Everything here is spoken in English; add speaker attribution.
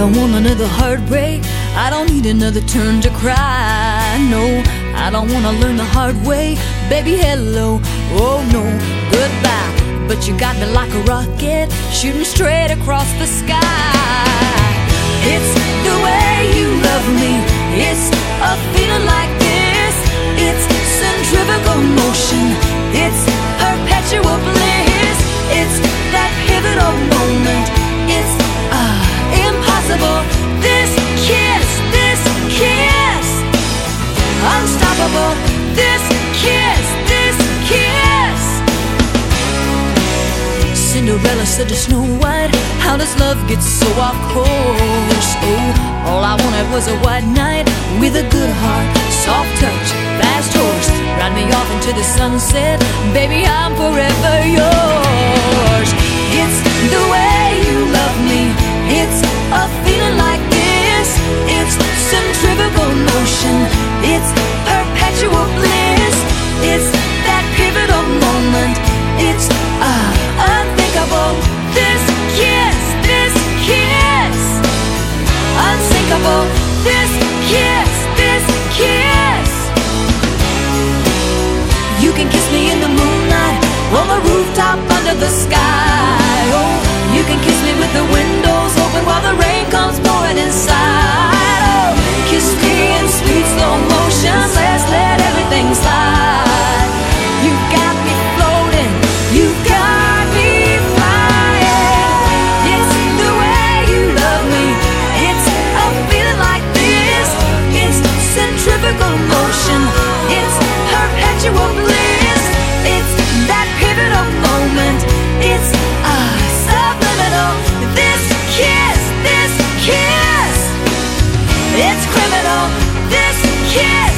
Speaker 1: don't want another heartbreak. I don't need another turn to cry. No, I don't wanna learn the hard way. Baby, hello, oh no, goodbye. But you got me like a rocket, shooting straight across the sky. It's the way you love me. It's a feeling like this. It's centrifugal motion. It's perpetual bliss. It's that pivotal moment. It's impossible. This kiss, unstoppable. This kiss. Cinderella said to Snow White, how does love get so off course? Oh, all I wanted was a white knight with a good heart, soft touch, fast horse. Ride me off into the sunset, baby, I'm forever yours. It's the way you love me. It's a feeling like this. It's centrifugal motion. It's perpetual bliss. It's that pivotal moment. It's unthinkable. This kiss, unsinkable. This kiss. You can kiss me in the moonlight, on the rooftop under the sky. Oh, you can kiss me with the windows open while the rain comes pouring inside. Oh, kiss me in sweet slow motion. Let's let everything slide. You got me floating. You got me flying. It's the way you love me. It's a feeling like this. It's centrifugal motion. It's perpetual bliss. It's that pivotal moment. It's subliminal. This kiss. It's criminal. This kiss.